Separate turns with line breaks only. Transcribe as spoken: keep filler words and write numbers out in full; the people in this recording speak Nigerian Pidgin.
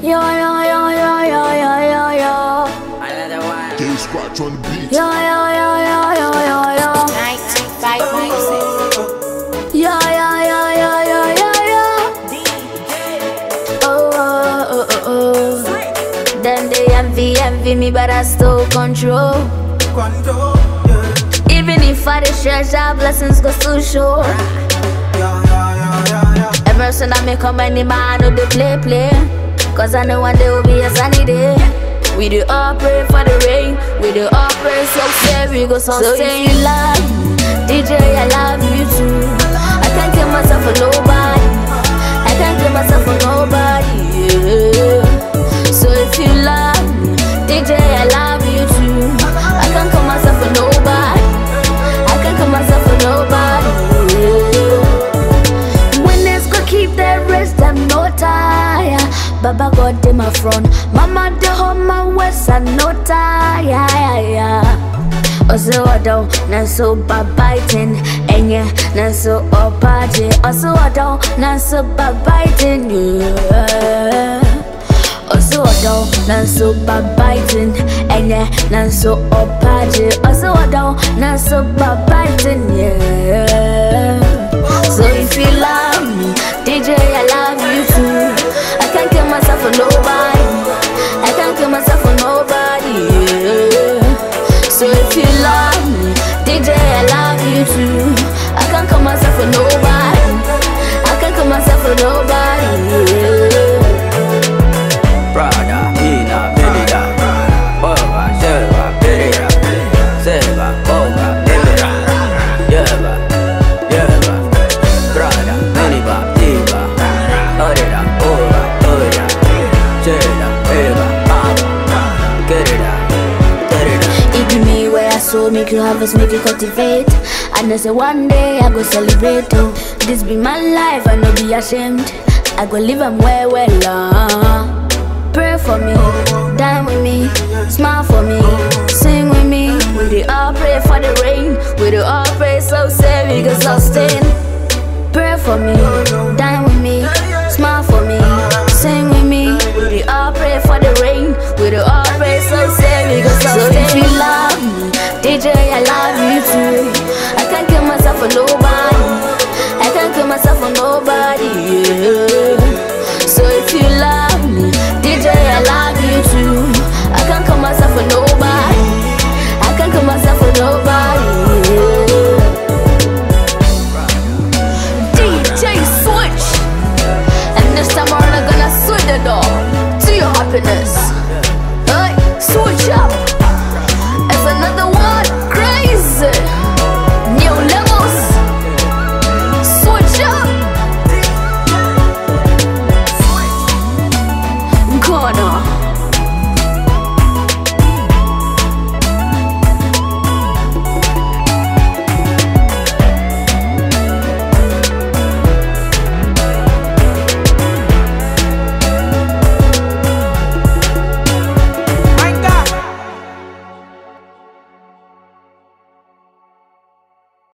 Yo, yo, yo, yo, yo, yo, yo, yo.
Another one.
K Scratch on the beat.
Yo, yo, yo, yo, yo, yo, yo.
ninety-five point six.
Yo, yo, yo, yo, yo, yo, yo. Oh, oh, oh, oh, oh. Then they envy, envy me, but I still control.
Control, yeah.
Even if I dey stretch out, blessings go still show.
Yeah, yeah, yeah, yeah, yeah.
Every person I make come any man who dey play, play. Cause I know one day will be a sunny day. We do all pray for the rain. We do all pray so say we go sustain. So if you love me, D J, I love you too. I can't kill myself for nobody. I can't kill myself for nobody, yeah. So if you love me, D J, I love you too. I can't kill myself for nobody. I can't kill myself for nobody, yeah. Winners go keep their rest, I'm no tire. Baba God in my front, Mama de home my west, I no tire, yeah, yeah. Also I don't, not so bad biting, and yeah, not so up party. Also I don't, not so bad biting, yeah. Also I don't, not so bad biting, and yeah, not so up party. Also I don't, not so bad biting, yeah. So if you love me, D J, I love you too. I can't kill myself for nobody. I can't kill myself for nobody, yeah. So if you love me, D J, I love you too. I can't kill myself for nobody. I can't kill myself for nobody, yeah.
Prada, Ina, Benida, Ova, Shelva, Pereira, Selva, Ova, Emira, Yeva, Yeva, Prada, Beniba, Diva, Orida, Ova, Oya, Jeda, Eva, Mama, Gerida, Gerida.
It be me where I sow, make you harvest, make you cultivate. And I say one day I go celebrate, oh. This be my life, I no be ashamed. I go live am well, well, uh. Pray for me, dine with me, smile for me, sing with me. We do all pray for the rain. We do all pray so say we go sustain. Pray for me, dine with me, smile for me, sing with me. We do all pray for the rain. We do all pray so say we go sustain. So if you love me, D J, I love you too. I can't kill myself for nobody. I can't kill myself for nobody, yeah. So if you love me, D J, I love you too. I can't kill myself for nobody. I can't kill myself for nobody, yeah. D J Switch. And this time I'm gonna switch the door to your happiness.